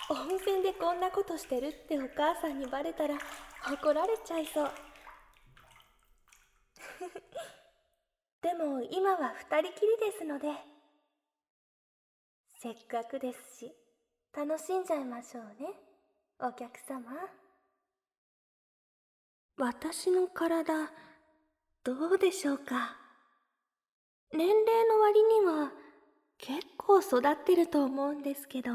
温泉でこんなことしてるってお母さんにバレたら怒られちゃいそう。でも今は二人きりですので、せっかくですし楽しんじゃいましょうね、お客様。私の体、どうでしょうか。年齢の割には結構育ってると思うんですけど。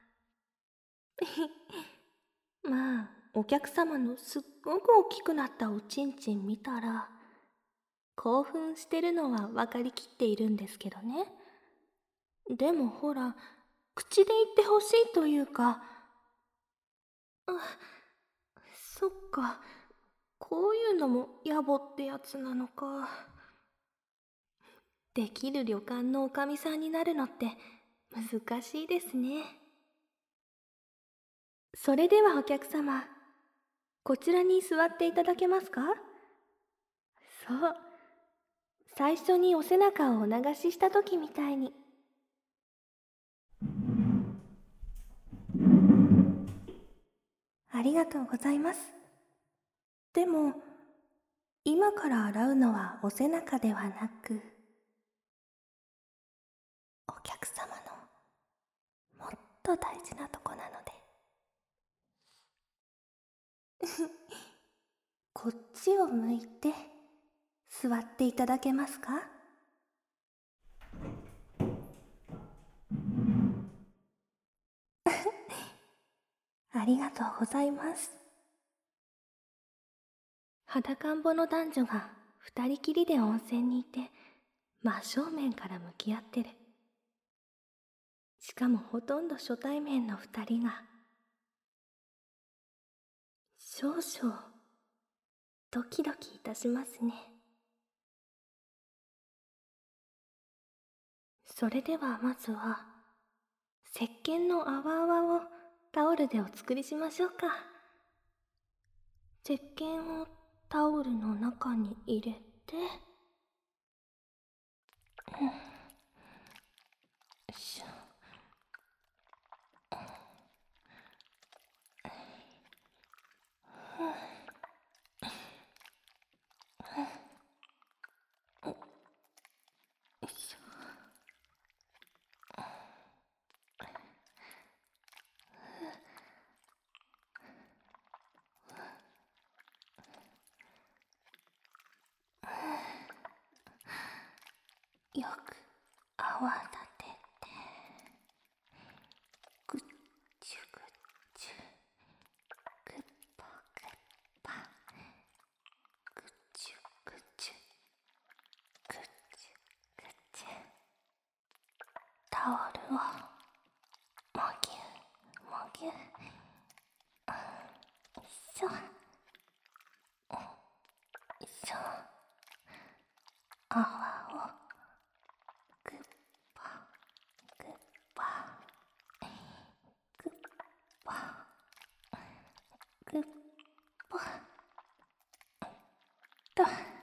まあ、お客様のすっごく大きくなったおちんちん見たら、興奮してるのは分かりきっているんですけどね。でもほら、口で言ってほしいというか、そっか、こういうのも野暮ってやつなのか。できる旅館のおかみさんになるのって難しいですね。それではお客様、こちらに座っていただけますか？そう、最初にお背中をお流しした時みたいに。ありがとうございます。でも、今から洗うのはお背中ではなく、お客様のもっと大事なとこなので。こっちを向いて座っていただけますか？ありがとうございます。裸んぼの男女が二人きりで温泉にいて真正面から向き合ってる。しかもほとんど初対面の二人が少々ドキドキいたしますね。それではまずは石鹸の泡泡をタオルでお作りしましょうか。石鹸をタオルの中に入れて、よいしょ。よく泡立てて、ぐっちゅぐっちゅ、ぐっぱぐっぱ、ぐっちゅぐっちゅ、ぐっちゅぐっちゅ。タオルをもぎゅもぎゅ、よいしょ、よいしょ。泡をぐっぱぐっぱぐっぱぐっぱと、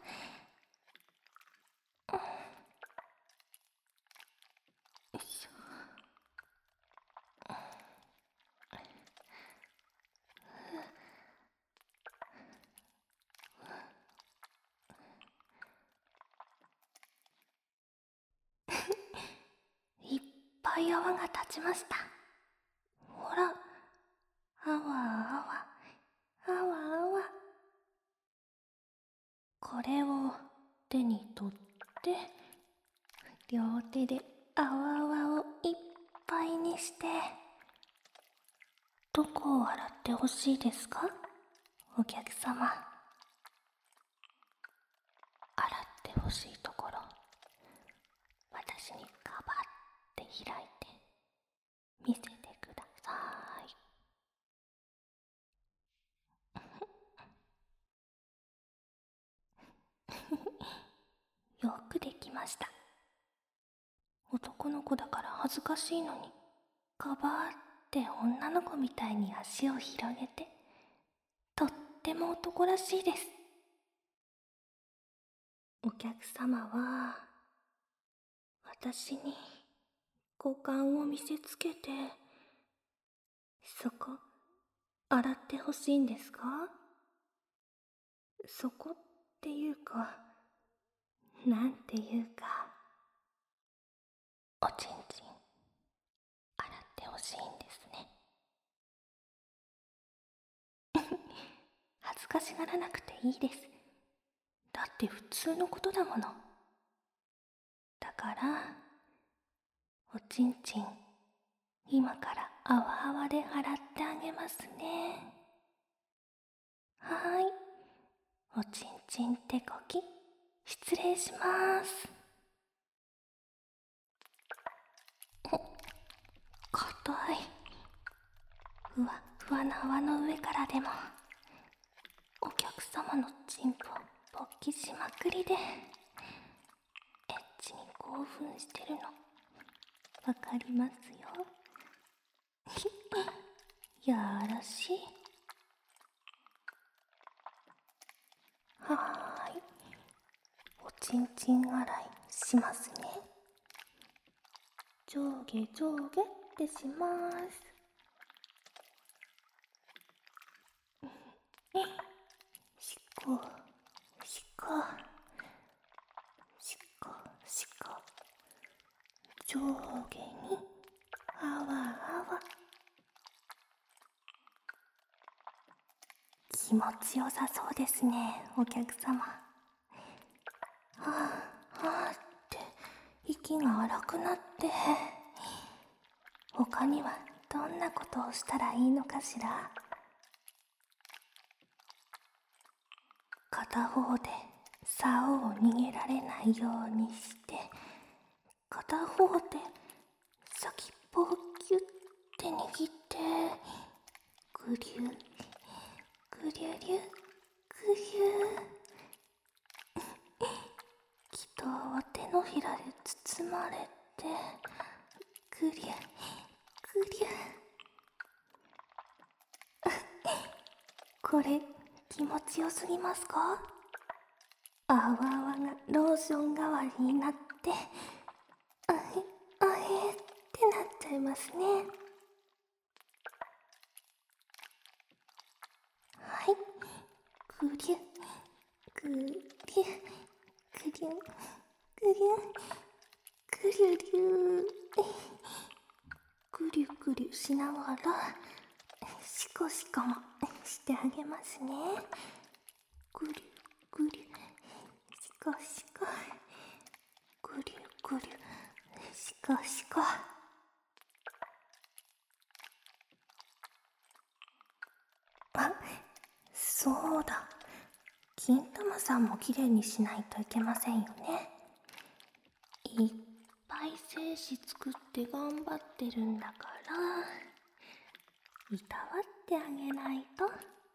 よいしょ。いっぱい泡が立ちました。ほら、あわあわ、あわあわ。これを手に取って、両手で泡泡をいっぱいにして、どこを洗ってほしいですか？お客様。洗ってほしいところ、私にガバッて開いて見せてください。よくできました。男の子だから恥ずかしいのに、ガバーって女の子みたいに足を広げて、とっても男らしいです。お客様は私に股間を見せつけてそこ、洗ってほしいんですか？そこっていうか、なんていうか、おちんちん、洗ってほしいんですね。恥ずかしがらなくていいです。だって普通のことだもの。だから、おちんちん、今からあわあわで洗ってあげますね。はーい。おちんちん手こき、失礼します。硬い。ふわふわな泡の上からでも、お客様のチンポ勃起しまくりで、エッチに興奮してるの、わかりますよ。やらしい。はーい。おちんちん洗いしますね。上下上下ってします。しこしこしこしこ、上下にあわあわ。気持ちよさそうですね、お客様。はあはあって息が荒くなって、他にはどんなことをしたらいいのかしら。片方で竿を逃げられないようにして、片方で先っぽをギュッて握って、ぐりゅぐりゅりゅぐりゅ。祈祷は手のひらで包まれて、ぐりゅぐりゅ。これ気持ちよすぎますか？あわあわがローション代わりになって、あへあへってなっちゃいますね。はい、ぐりゅぐりゅぐりゅぐりゅぐりゅりゅぐりゅぐりゅしながらシコシコもしてあげますね。ぐりゅぐりゅシコシコ、ぐりゅぐりゅシコシコ。あ、そうだ、金玉さんもきれいにしないといけませんよね。いっぱい精子作って頑張ってるんだから、いたわってあげないと。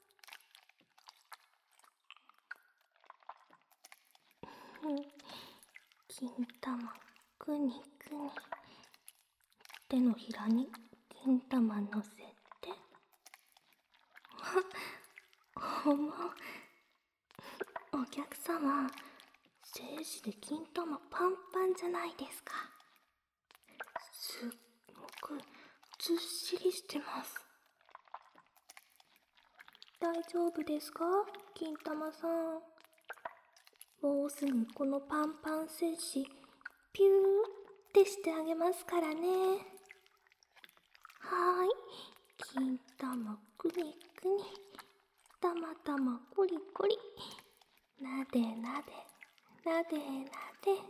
金玉くにくに、手のひらに金玉のせて、お客様、精子で金玉パンパンじゃないですか。すっごくずっしりしてます。大丈夫ですか、金玉さん。もうすぐこのパンパン精子ピューってしてあげますからね。はーい、金玉くにくに、たまたまコリコリ、なでなでなでなで。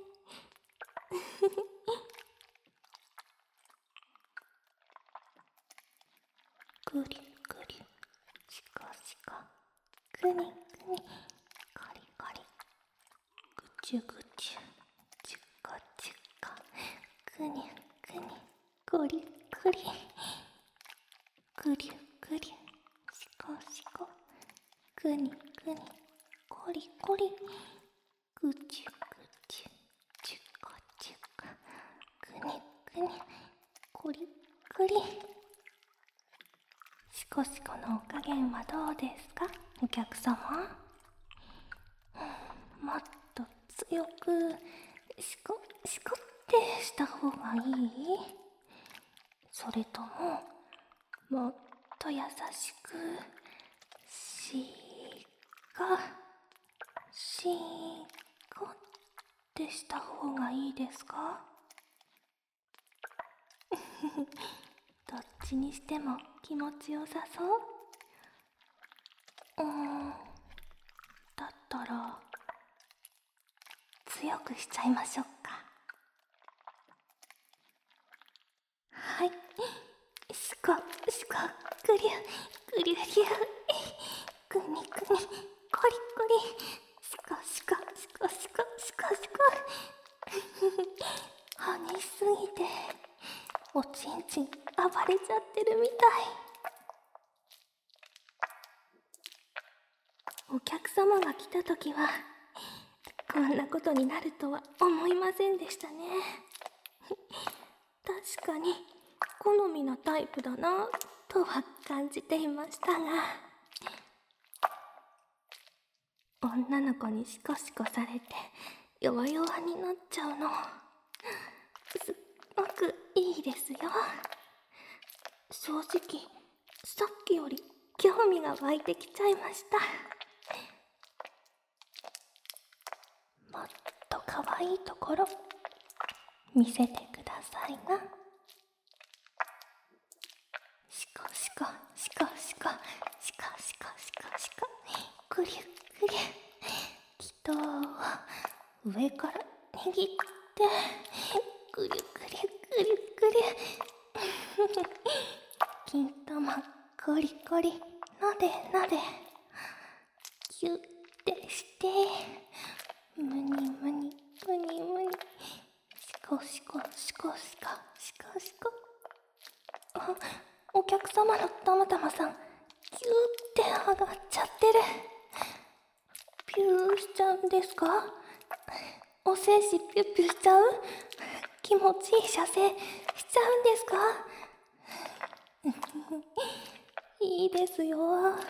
ぐりぐり、しこしこ、くにくに、コリコリ、ぐちゅぐちゅ、ちゅこちゅこ、くにくに、コリコリ、ぐりゅぐりゅ、しこしこ、くにくに、コリコリ、ぐちゅぐちゅ、ちゅこちゅこ、くにくに、コリコリ。しこしこのお加減はどうですか、お客様。もっと強くしこしこってした方がいい？それとももっと優しくかってした方がいいですか？どっちにしても気持ちよさそう？だったら強くしちゃいましょうか。はい、しこぐりゅぐりゅぎゅ、ぐにぐに、こりこり、しこ激しすぎておちんちん暴れちゃってるみたい。お客様が来た時はこんなことになるとは思いませんでしたね。確かに好みのタイプだなとは感じていましたが、女の子にシコシコされて弱々になっちゃうのすっごくいいですよ。正直さっきより興味が湧いてきちゃいました。もっと可愛いところ見せてくださいな。シコシコぐりゅぐりゅ、糸を上から握ってぐりゅぐりゅ金玉コリコリなでギュッてしてむにシコシコお客様のたまさんギューって上がっちゃってる。ピューしちゃうんですか？お精子ピュッピュしちゃう？気持ちいい射精しちゃうんですか？いいですよ。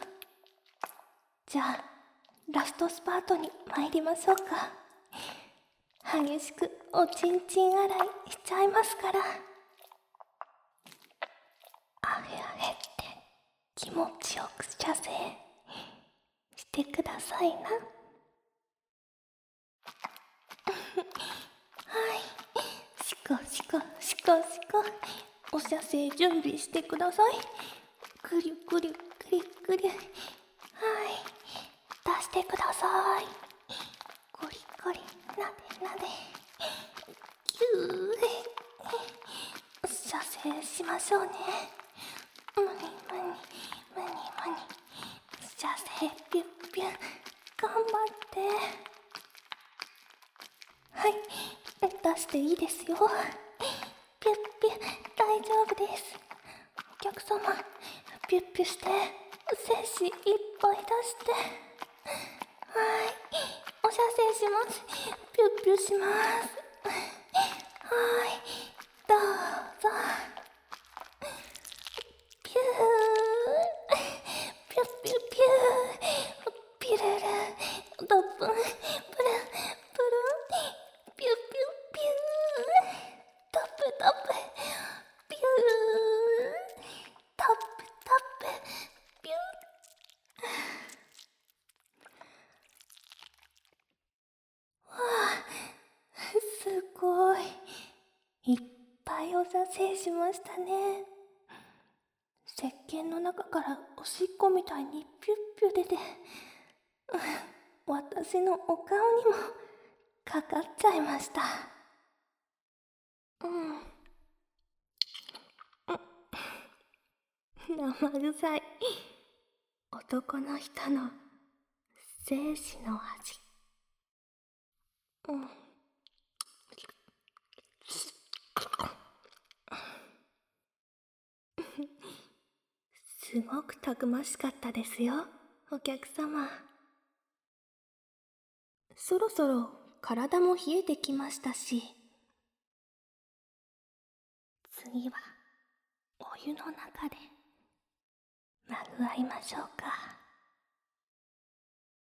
じゃあラストスパートに参りましょうか。激しくおちんちん洗いしちゃいますから。あへって気持ちよく射精してくださいな。はい、シコお射精準備してください。ぐりゅはい、出してください。ゴリなでギュー、射精しましょうね。むに射精ピュッピュ頑張って。はい、出していいですよ。ピュッピュ大丈夫です。お客様ピュッピュして精子いっぱい出して。はい、お射精します。ピュッピュします。はい、どうぞ。ピューピュッピュピュルルドップンプルンピュッピュタップピュータップピュー。わあ、すごいいっぱいお射精しましたね。石鹸の中からおしっこみたいにピュッピュ出て、私のお顔にもかかっちゃいました。生臭い男の人の精子の味。すごくたくましかったですよ、お客様。そろそろ体も冷えてきましたし、次はお湯の中でまぐわいましょうか。